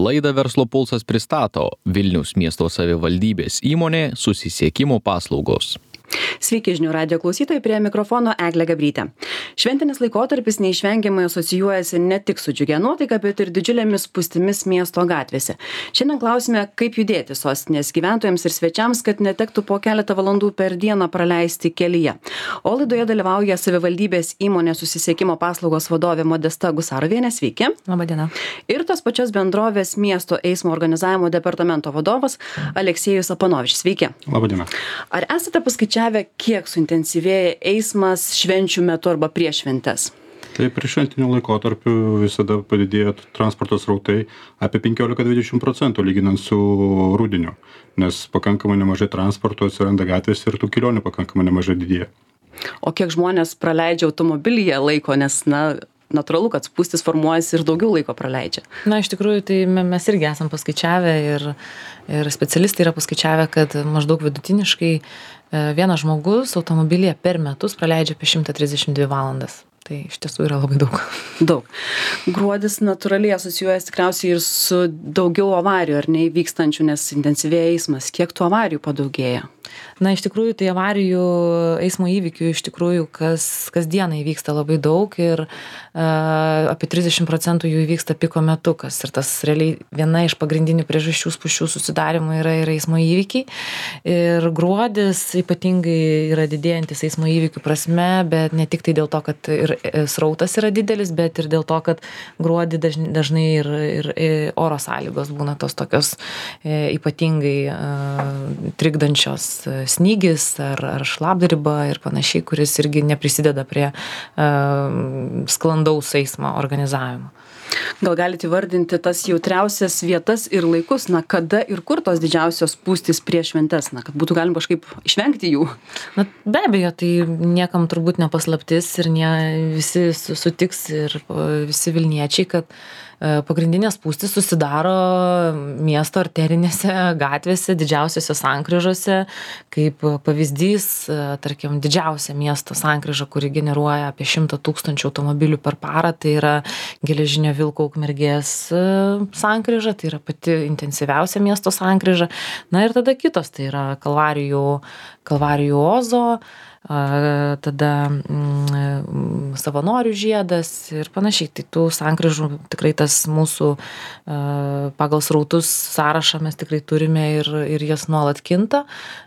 Laidą Verslo pulsas pristato Vilniaus miesto savivaldybės įmonė Susisiekimo paslaugos. Sveiki žinių radijo klausytojai, prie mikrofono Eglė Gabrytė. Šventinis laikotarpis neišvengiamai asocijuojasi ne tik su džiugia nuotaika, bet ir didžiulėmis spūstimis miesto gatvėse. Šiandien klausime, kaip judėti sostinės gyventojams ir svečiams, kad netektų po keletą valandų per dieną praleisti kelyje. O laidoje dalyvauja savivaldybės įmonė Susisiekimo paslaugos vadovė Modesta Gusarovienė. Sveiki. Labadiena. Ir tos pačios bendrovės miesto eismo organizavimo departamento vadovas Aleksejus Apanovičius. Sveiki. Labadiena. Ar esate paskaičiavę, kiek suintensyvėja eismas švenčių metu arba prieš šventes? Tai prieš šventinių laikotarpių visada padidėjo transporto srautai apie 15-20% lyginant su rudeniu, nes pakankamai nemažai transporto atsiranda gatvėse ir tų kelionių pakankamai nemažai didėja. O kiek žmonės praleidžia automobilyje laiko, nes natūralu, kad spūstis formuojasi ir daugiau laiko praleidžia. Iš tikrųjų, tai mes irgi esam paskaičiavę ir specialistai yra paskaičiavę, kad maždaug vidutiniškai vienas žmogus automobilyje per metus praleidžia apie 132 valandas. Tai iš tiesų yra labai daug. Daug. Gruodis natūraliai asocijuojasi tikriausiai ir su daugiau avarijų, ar neįvykstančių, nes intensyvėja eismas. Kiek tų avarijų padaugėja? Iš tikrųjų, tai avarijų eismo įvykių iš tikrųjų kasdieną įvyksta labai daug ir apie 30% jų įvyksta piko metu, kas ir tas realiai viena iš pagrindinių priežasčių spūsčių susidarimo yra eismo įvykiai. Ir gruodis ypatingai yra didėjantis eismo įvykių prasme, bet ne tik tai dėl to, kad ir srautas yra didelis, bet ir dėl to, kad gruodį dažnai ir oro sąlygos būna tos tokios ypatingai trikdančios, snygis ar šlapdriba ir panašiai, kuris irgi neprisideda prie sklandaus eismo organizavimo. Gal galite įvardinti tas jautriausias vietas ir laikus, kada ir kur tos didžiausios spūstys prieš šventes, kad būtų galima kažkaip išvengti jų? Be abejo, tai niekam turbūt nepaslaptis ir visi sutiks ir visi Vilniečiai, kad pagrindinės spūstys susidaro miesto arterinėse gatvėse, didžiausiose sankryžose, kaip pavyzdys, tarkim, didžiausia miesto sankryža, kuri generuoja apie 100 000 automobilių per parą, tai yra Geležinio Vilko Ukmergės sankryža, tai yra pati intensyviausia miesto sankryža. Ir tada kitos, tai yra Kalvarijų Ozo, tada Savanorių žiedas ir panašiai. Tai tų sankryžų tikrai tas mūsų pagal srautus sąrašą mes tikrai turime ir jas nuolat kinta,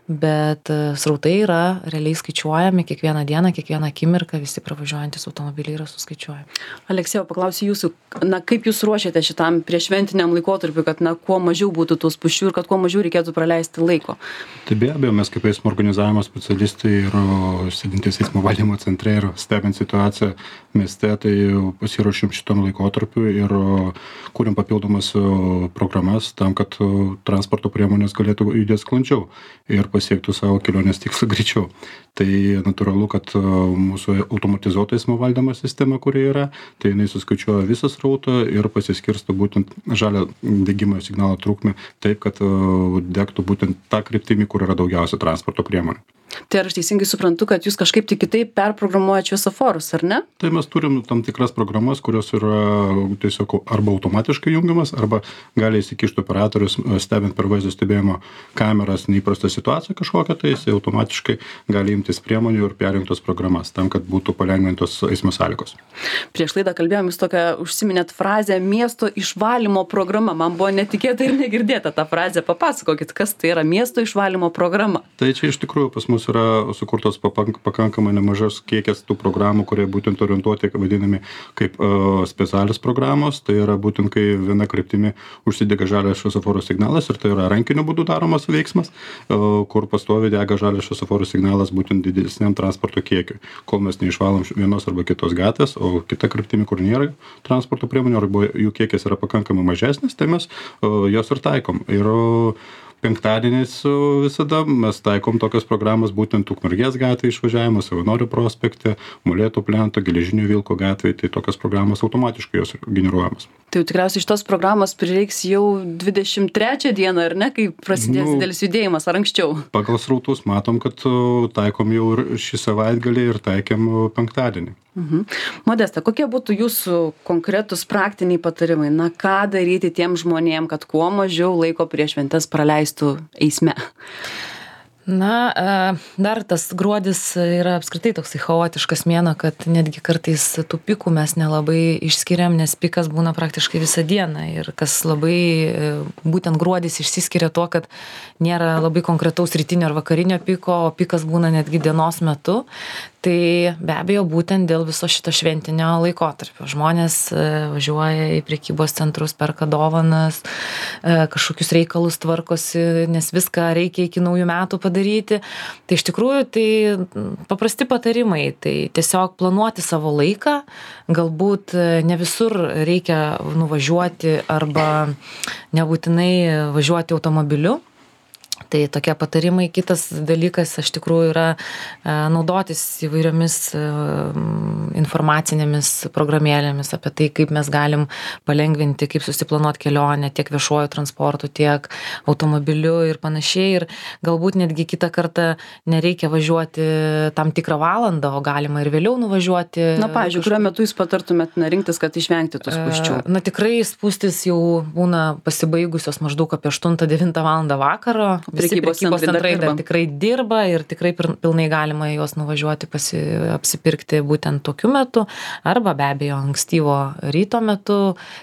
bet srautai yra realiai skaičiuojami kiekvieną dieną, kiekvieną akimirką, visi pravažiuojantis automobiliai yra suskaičiuojami. Aleksėjau, paklausiu jūsų, kaip jūs ruošiate šitam prieššventiniam laikotarpiu, kad kuo mažiau būtų tų spūsčių ir kad kuo mažiau reikėtų praleisti laiko? Tai be abejo, mes kaip eismo organizavimo specialistai ir sėdintys eismo valdymo centre ir stebint situaciją mieste, tai pasiruošim šitam laikotarpiu ir kūrim papildomas programas tam, kad transporto priemonės galėtų judėti sklandžiau ir pasiektų savo kelionės tikslą greičiau. Tai natūralu, kad mūsų automatizuota eismo valdymo sistema, kuri yra, tai jinai suskaičiuoja visą srautą ir pasiskirsto būtent žalio degimo signalo trukmę taip, kad degtų būtent tą kryptimį, kur yra daugiausia transporto priemonių. Tai ar aš teisingai suprantu, kad jūs kažkaip tik kitaip perprogramuojate šviesoforus, ar ne? Tai mes turim tam tikras programas, kurios yra tiesiog arba automatiškai jungiamas, arba gali įsikišti operatorius, stebint per vaizdo stebėjimo kameras neįprastą situaciją kažkokią, tai jis automatiškai gali imtis priemonių ir perjungtos programas, tam, kad būtų palengvintos eismo sąlygos. Prieš laidą kalbėjom, jūs tokią užsiminėt frazę miesto išvalymo programa. Man buvo netikėta ir negirdėta ta frazė. Papasakokit, kas tai yra miesto išvalymo programa? Tai čia iš tikrųjų pas mus yra sukurtos pakankamai nemažas kiekis tų programų, kurie būtent orientuoti, vadinami kaip specialios programos. Tai yra būtent, kai viena kryptimi užsidega žalias šviesoforo signalas ir tai yra rankiniu būdu daromas veiksmas, kur pastoviai dega žalias šviesoforo signalas būtent didesniam transporto kiekiui. Kol mes neišvalom vienos arba kitos gatvės, o kita kryptimi, kur nėra transporto priemonių arba jų kiekis yra pakankamai mažesnis, tai mes jos ir taikom. Ir penktadieniais visada mes taikom tokias programas būtent Ukmergės gatvėje išvažiavimo, Savanorių prospekte, Molėtų plento, Geležinio Vilko gatvėje, tai tokios programos automatiškai jos generuojamos. Tai jau tikriausiai šitos programos prireiks jau 23 dieną, ar ne, kai prasidės didelis judėjimas, ar anksčiau? Pagal srautus matom, kad taikom jau ir šį savaitgalį ir taikėm penktadienį. Modesta, kokie būtų jūsų konkretūs praktiniai patarimai? Na, ką daryti tiem žmonėm, kad kuo mažiau laiko prieš šventes praleistų eisme? Na, dar tas gruodis yra apskritai toksai chaotiškas mėnuo, kad netgi kartais tų pikų mes nelabai išskiriam, nes pikas būna praktiškai visą dieną. Ir kas labai, būtent gruodis išsiskiria tuo, kad nėra labai konkretaus rytinio ar vakarinio piko, o pikas būna netgi dienos metu. Tai be abejo būtent dėl viso šito šventinio laikotarpio. Žmonės važiuoja į prekybos centrus, perka dovanas, kažkokius reikalus tvarkosi, nes viską reikia iki naujų metų padaryti. Tai iš tikrųjų tai paprasti patarimai. Tai tiesiog planuoti savo laiką, galbūt ne visur reikia nuvažiuoti arba nebūtinai važiuoti automobiliu. Tai tokie patarimai. Kitas dalykas iš tikrųjų yra naudotis įvairiomis informacinėmis programėlėmis apie tai, kaip mes galim palengvinti, kaip susiplanuoti kelionę tiek viešuoju transportu, tiek automobiliu ir panašiai. Ir galbūt netgi kitą kartą nereikia važiuoti tam tikrą valandą, o galima ir vėliau nuvažiuoti. Na, pavyzdžiui, kuriuo metu jūs patartumėt rinktis, kad išvengti tų spūsčių? Na, tikrai spūstis jau būna pasibaigusios maždaug apie 8-9 valandą vakaro. Prekybos centrai dar tikrai dirba ir tikrai pilnai galima juos nuvažiuoti apsipirkti būtent tokiu metu arba be abejo ankstyvo ryto metu,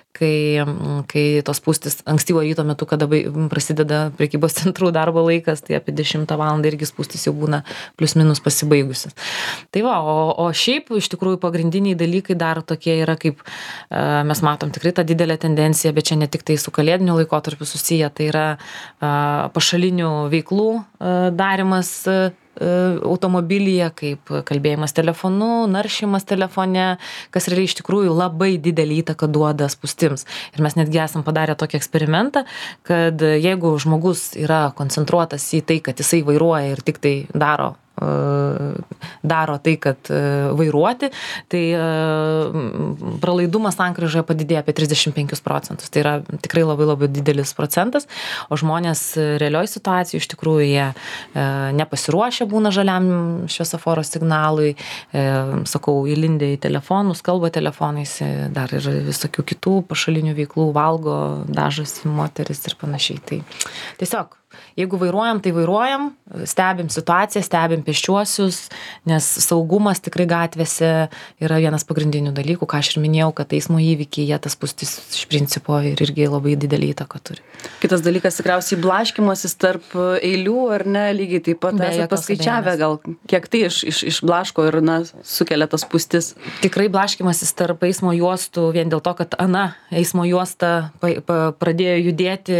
kai tos spūstys ankstyvo ryto metu, kada prasideda prekybos centrų darbo laikas, tai apie 10 valandą irgi spūstys jau būna plius minus pasibaigusios. Tai va, o šiaip iš tikrųjų pagrindiniai dalykai dar tokie yra, kaip mes matom tikrai tą didelę tendenciją, bet čia ne tik tai su kalėdiniu laikotarpiu susiję, tai yra pašalinių veiklų darimas automobilyje, kaip kalbėjimas telefonu, naršymas telefone, kas realiai iš tikrųjų labai didelį įtaką duoda spūstims. Ir mes netgi esam padarę tokį eksperimentą, kad jeigu žmogus yra koncentruotas į tai, kad jisai vairuoja ir tik tai daro tai, kad vairuoti, tai pralaidumas sankryžoje padidėja apie 35%. Tai yra tikrai labai labai didelis procentas, o žmonės realioj situacijai iš tikrųjų jie nepasiruošę būna žaliam šviesoforo signalui, sakau, įlindę į telefonus, kalba telefonais, dar ir visokių kitų pašalinių veiklų, valgo, dažosi moteris ir panašiai. Tai tiesiog jeigu vairuojam, tai vairuojam, stebim situaciją, stebim pėsčiuosius, nes saugumas tikrai gatvėse yra vienas pagrindinių dalykų, ką aš ir minėjau, kad eismo įvykiai, jie tas spūstis iš principo ir irgi labai didelį įtaką turi. Kitas dalykas tikriausiai blaškymasis tarp eilių, ar ne, lygiai taip pat esate paskaičiavę, gal kiek tai išblaško ir sukelia tas spūstis. Tikrai blaškymasis tarp eismo juostų vien dėl to, kad eismo juosta pradėjo judėti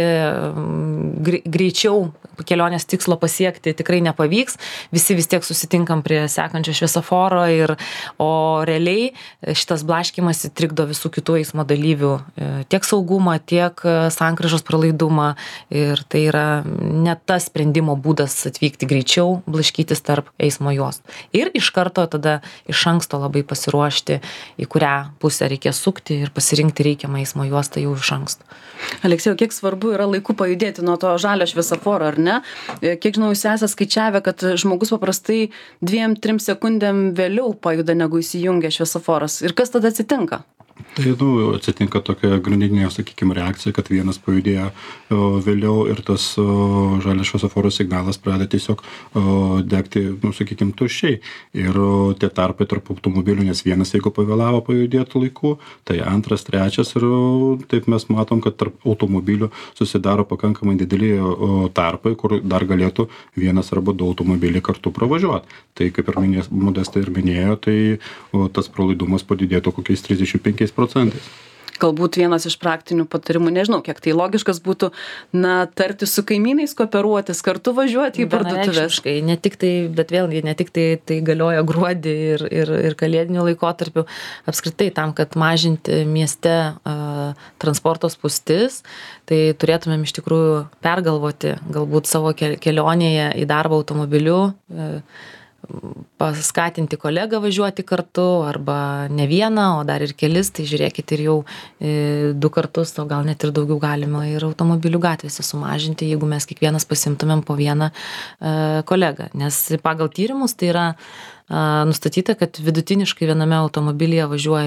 greičiau kelionės tikslo pasiekti tikrai nepavyks, visi vis tiek susitinkam prie sekančio šviesoforo o realiai šitas blaškymas trikdo visų kitų eismo dalyvių tiek saugumą, tiek sankryžos pralaidumą ir tai yra ne tas sprendimo būdas atvykti greičiau, blaškytis tarp eismo juostų. Ir iš karto tada iš anksto labai pasiruošti, į kurią pusę reikės sukti ir pasirinkti reikiamą eismo juostą jau iš anksto. Aleksėjau, kiek svarbu yra laiku pajudėti nuo to žalio šviesoforo, ar ne? Kiek žinau, jūs esate skaičiavę, kad žmogus paprastai 2-3 sekundėm vėliau pajuda, negu įsijungia šviesoforas. Ir kas tada atsitinka? Tai atsitinka tokia grandinė, sakykime, reakcija, kad vienas pajudėjo vėliau ir tas žalias šviesoforo signalas pradeda tiesiog degti, sakykime, tuščiai. Ir tie tarpai tarp automobilių, nes vienas, jeigu pavėlavo pajudėti laiku, tai antras, trečias ir taip mes matom, kad tarp automobilių susidaro pakankamai dideli tarpai, kur dar galėtų vienas arba 2 automobiliai kartu pravažiuoti. Tai kaip ir Modesta ir minėjo, tai tas pralaidumas padidėtų kokiais 35%. Galbūt vienas iš praktinių patarimų, nežinau, kiek tai logiškas būtų, tarti su kaimynais, kooperuotis, kartu važiuoti į parduotuves. Ne tik tai, bet vėlgi, ne tik tai galioja gruodį ir kalėdinių laikotarpių, apskritai tam, kad mažinti mieste transporto spūstis, tai turėtumėm iš tikrųjų pergalvoti galbūt savo kelionėje į darbą automobiliu, paskatinti kolegą važiuoti kartu arba ne vieną, o dar ir kelis, tai žiūrėkit ir jau 2 kartus, o gal net ir daugiau galima ir automobilių gatvėse sumažinti, jeigu mes kiekvienas pasimtumėm po vieną kolegą. Nes pagal tyrimus tai yra nustatyta, kad vidutiniškai viename automobilyje važiuoja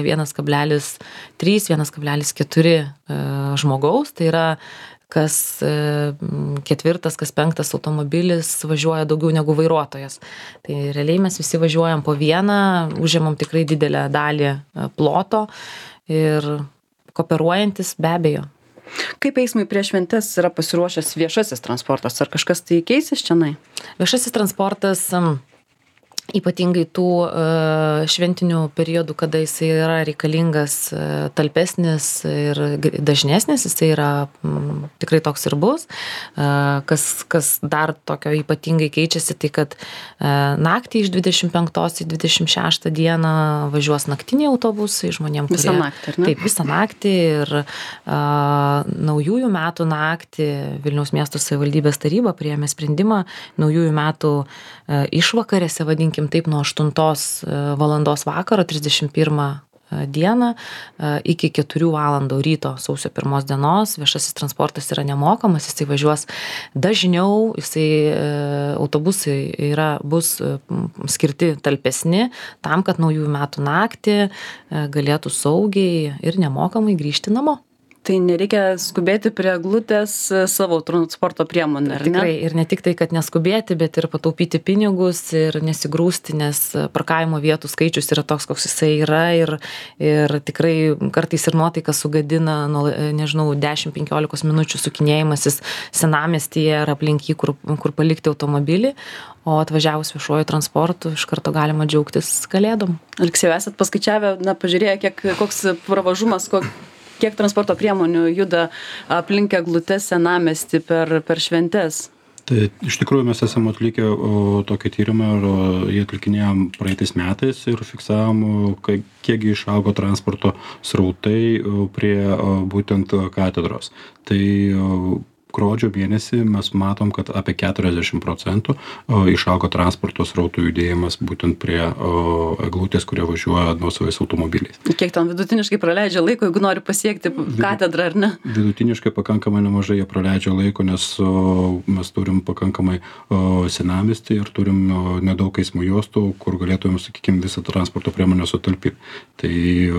1,3–1,4 žmogaus, tai yra kas 4, kas 5 automobilis važiuoja daugiau negu vairuotojas. Tai realiai mes visi važiuojam po vieną, užimam tikrai didelę dalį ploto ir kooperuojantis be abejo. Kaip eismui prieš šventes yra pasiruošęs viešasis transportas? Ar kažkas tai keisis čianai? Viešasis transportas ypatingai tų šventinių periodų, kada jisai yra reikalingas talpesnis ir dažnesnis, jisai yra tikrai toks ir bus. Kas dar tokio ypatingai keičiasi, tai kad naktį iš 25 į 26 dieną važiuos naktiniai autobusai žmonėm, kurie... Visą naktį, ar ne? Taip, visą naktį ir naujųjų metų naktį Vilniaus miesto savivaldybės taryba priėmė sprendimą naujųjų metų išvakarėse, vadinkim taip, nuo 8 valandos vakaro 31 dieną iki 4 valandų ryto sausio 1 dienos viešasis transportas yra nemokamas, jisai važiuos dažniau, autobusai bus skirti talpesni tam, kad naujųjų metų naktį galėtų saugiai ir nemokamai grįžti namo. Tai nereikia skubėti prie eglutės savo transporto priemonę, ar ne? Tikrai, ir ne tik tai, kad neskubėti, bet ir pataupyti pinigus ir nesigrūsti, nes parkavimo vietų skaičius yra toks, koks jisai yra ir tikrai kartais ir nuotaiką sugadina, nežinau, 10–15 minučių sukinėjimasis senamiestyje ar aplink jį, kur palikti automobilį, o atvažiavus viešuoju transportu iš karto galima džiaugtis Kalėdom. Aleksėjau, esat paskaičiavę, pažiūrėję, koks pravažumas, kiek transporto priemonių juda aplink eglutes senamiestį per šventes? Tai iš tikrųjų mes esame atlikę tokį tyrimą ir jį atlikinėjom praeitais metais ir fiksavom, kiek išaugo transporto srautai prie būtent katedros. Tai gruodžio mėnesį mes matom, kad apie 40% išaugo transporto srautų judėjimas būtent prie eglutės, kurie važiuoja nuosavais automobiliais. Kiek ten vidutiniškai praleidžia laiko, jeigu nori pasiekti katedrą, ar ne? Vidutiniškai pakankamai nemažai jie praleidžia laiko, nes mes turim pakankamai senamiestį ir turim nedaug eismo juostų, kur galėtumėm, sakykime, visą transporto priemonę sutalpyti. Tai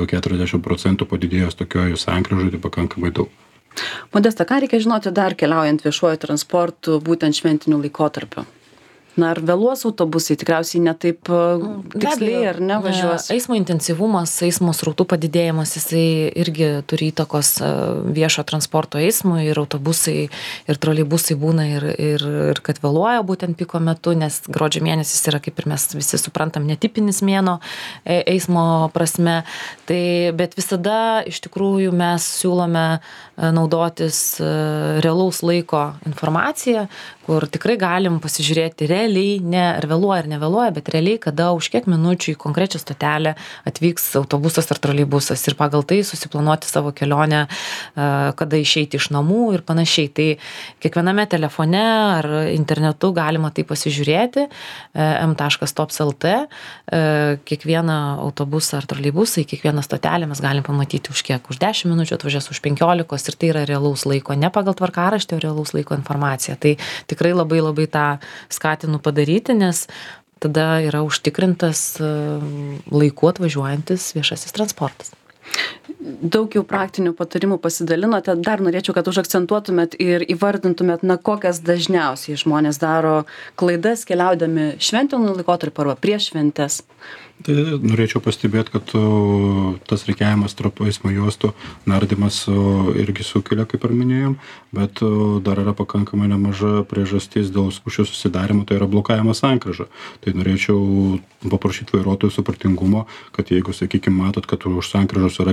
40% padidėjęs tokioje sankryžoje, tai pakankamai daug. Modesta, ką reikia žinoti dar keliaujant viešuoju transportu būtent šventiniu laikotarpiu? Na, ar vėluos autobusai, tikriausiai netaip tiksliai, ar ne, važiuos? Eismo intensyvumas, eismo srautų padidėjimas, jisai irgi turi įtakos viešo transporto eismui ir autobusai ir troleibusai būna ir kad vėluoja būtent piko metu, nes gruodžio mėnesis yra, kaip ir mes visi suprantam, netipinis mėnuo eismo prasme. Tai, bet visada iš tikrųjų mes siūlome naudotis realaus laiko informaciją, kur tikrai galim pasižiūrėti realiai, ne ar vėluoja ar nevėluoja, bet realiai, kada už kiek minučių į konkrečią stotelę atvyks autobusas ar troleibusas ir pagal tai susiplanuoti savo kelionę, kada išeiti iš namų ir panašiai. Tai kiekviename telefone ar internetu galima tai pasižiūrėti, m.stops.lt, kiekvieną autobusą ar troleibusą į kiekvieną stotelę mes galim pamatyti už kiek, už 10 minučių, atvažiuos už 15 ir tai yra realaus laiko, ne pagal tvarkaraštį, o realaus laiko informacija. Tai tikrai labai labai tą skatinu padaryti, nes tada yra užtikrintas laiku atvažiuojantis viešasis transportas. Daug jau praktinių patarimų pasidalinote, dar norėčiau, kad užakcentuotumėt ir įvardintumėt, kokias dažniausiai žmonės daro klaidas keliaudami šventiniu laikotarpiu arba prieš šventes. Tai norėčiau pastebėti, kad tas rikiavimas tarp eismo juostų nardymas irgi sukelia, kaip ir minėjom, bet dar yra pakankamai nemaža priežastis dėl spūsčių susidarimo, tai yra blokavimas sankryža. Tai norėčiau paprašyti vairuotojų supratingumo, kad jeigu, sakykime, matot, kad už sankryžos yra kliūtis,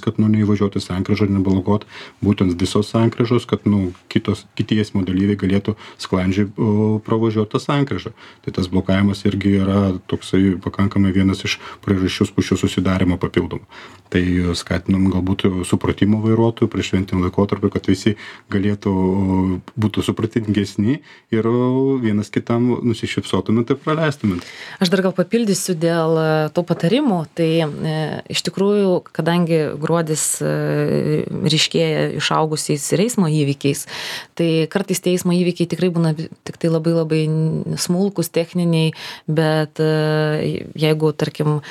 kad neįvažiuoti sankryžą ir neblokuot būtent visos sankryžos, kad kiti eismo dalyviai galėtų sklandžiai pravažiuoti tą sankryžą. Tai tas blokavimas irgi yra toksai pakankamai vienas iš priežasčių spūsčių susidarimo papildomų. Tai skatinam galbūt supratimo vairuotojų prieš šventinį laikotarpį, kad visi būtų supratingesni ir vienas kitam nusišypsotumėt ir praleistumėt. Aš dar gal papildysiu dėl tų patarimų. Tai iš tikrųjų, kadangi gruodis ryškėja išaugusiais ir eismo įvykiais, tai kartais tie eismo įvykiai tikrai būna tik tai labai labai smulkus, techniniai, bet jeigu, tarkim,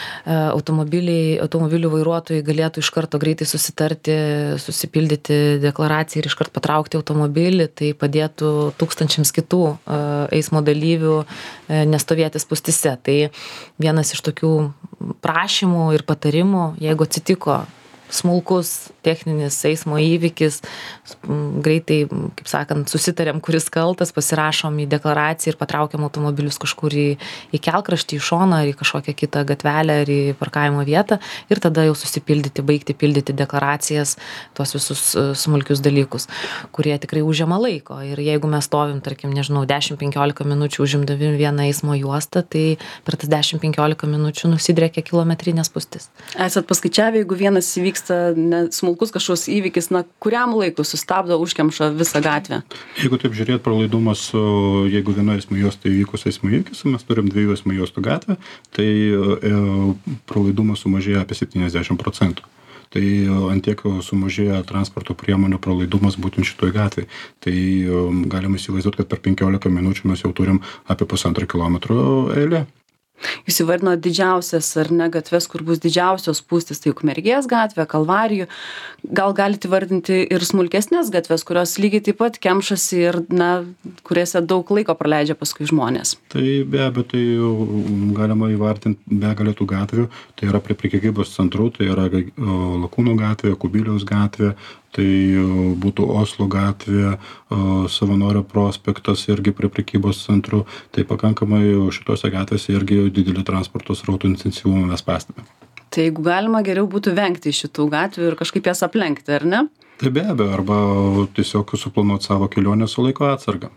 automobilių vairuotojai galėtų iš karto greitai susitarti, susipildyti deklaraciją ir iškart patraukti automobilį, tai padėtų tūkstančiams kitų eismo dalyvių nestovėti spūstyse. Tai vienas iš tokių prašymų ir patarimų, jeigu atsitiko smulkus techninis eismo įvykis, greitai, kaip sakant, susitariam, kuris kaltas, pasirašom į deklaraciją ir patraukiam automobilius kažkur į kelkraštį, į šoną, ar į kažkokią kitą gatvelę, ar į parkavimo vietą ir tada jau baigti pildyti deklaracijas, tuos visus smulkius dalykus, kurie tikrai užima laiko. Ir jeigu mes stovim, tarkim, 10-15 minučių užimdami vieną eismo juostą, tai per tas 10-15 minučių nusidriekia kilometrinė spūstis. Esat paskaičiavę, jeigu vienas įvyksta smulkus kažkoks įvykis, kuriam laiku sustabdo, užkemša visą gatvę? Jeigu taip žiūrėt, pralaidumas, jeigu viena eismo juosta įvykus eismo įvykis, mes turim 2 eismo juostų gatvę, tai pralaidumas sumažėja apie 70%. Tai ant tiek sumažėja transporto priemonių pralaidumas būtent šitoj gatvėj. Tai galima įsivaizduoti, kad per 15 minučių mes jau turim apie 1,5 kilometro eilę. Jūs įvardinot didžiausias ar ne gatves, kur bus didžiausios spūstys, tai Ukmergės gatvė, Kalvarijų. Gal galite įvardinti ir smulkesnės gatves, kurios lygiai taip pat kemšasi ir, kuriuose daug laiko praleidžia paskui žmonės? Tai be abejo, tai galima įvardinti begalę tų gatvių. Tai yra prie prekybos centrų, tai yra Lakūno gatvė, Kubiliaus gatvė, tai būtų Oslo gatvė, Savanorio prospektas irgi prie prekybos centrų. Tai pakankamai šitose gatvėse irgi didelį transporto srautų intensyvumą mes pastebime. Tai jeigu galima, geriau būtų vengti šitų gatvių ir kažkaip jas aplenkti, ar ne? Tai be abejo, arba tiesiog suplanuoti savo kelionę su laiko atsarga.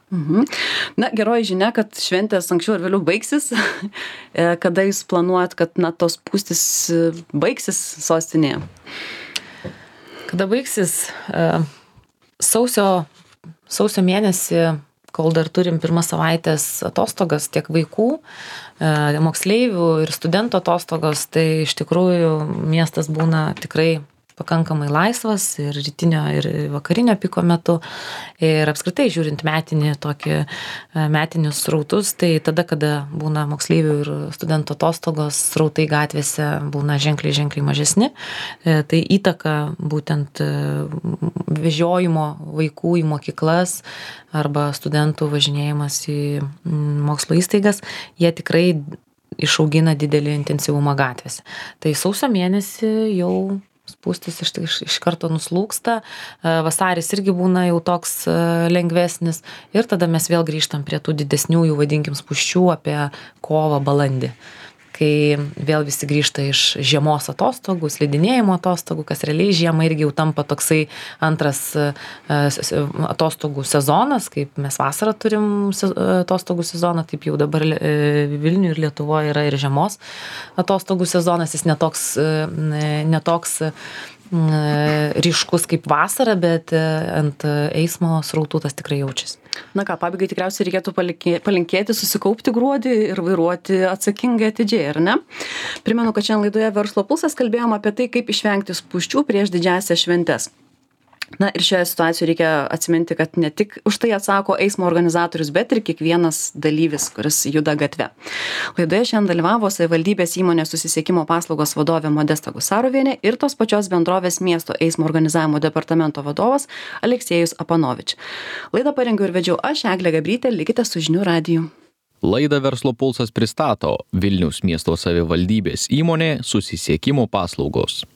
Geroji žinia, kad šventės anksčiau ir vėliau baigsis. Kada jūs planuojat, kad tos spūstys baigsis sostinėje? Kada baigsis? Sausio mėnesį, kol dar turim pirmas savaitės atostogas tiek vaikų, moksleivių ir studentų atostogos, tai iš tikrųjų miestas būna tikrai pakankamai laisvas ir rytinio ir vakarinio piko metu. Ir apskritai žiūrint metinius srautus, tai tada, kada būna moksleivių ir studentų atostogos, srautai gatvėse būna ženkliai mažesni. Tai įtaka būtent vežiojimo vaikų į mokyklas arba studentų važinėjimas į mokslo įstaigas, jie tikrai išaugina didelį intensyvumą gatvėse. Tai sausio mėnesį jau spūstis iš karto nuslūksta, vasaris irgi būna jau toks lengvesnis ir tada mes vėl grįžtam prie tų didesniųjų, vadinkim, spūsčių apie kovą, balandį, kai vėl visi grįžta iš žiemos atostogų, slidinėjimo atostogų, kas realiai žiemą irgi jau tampa toksai antras atostogų sezonas, kaip mes vasarą turim atostogų sezoną, taip jau dabar Vilniuje ir Lietuvoje yra ir žiemos atostogų sezonas, jis netoks ryškus kaip vasara, bet ant eismo srautų tas tikrai jaučiasi. Pabaigai tikriausiai reikėtų palinkėti susikaupti gruodį ir vairuoti atsakingai, atidžiai, ar ne? Primenu, kad šiandien laidoje Verslo pulsas kalbėjom apie tai, kaip išvengti spūsčių prieš didžiąsias šventes. Ir šioje situacijoje reikia atsiminti, kad ne tik už tai atsako eismo organizatorius, bet ir kiekvienas dalyvis, kuris juda gatve. Laidoje šiandien dalyvavo savivaldybės įmonės susisiekimo paslaugos vadovė Modesta Gusarovienė ir tos pačios bendrovės miesto eismo organizavimo departamento vadovas Aleksėjus Apanovič. Laidą parengiau ir vedžiau aš, Eglė Gabrytė, likite su Žinių radiju. Laidą Verslo pulsas pristato Vilniaus miesto savivaldybės įmonė susisiekimo paslaugos.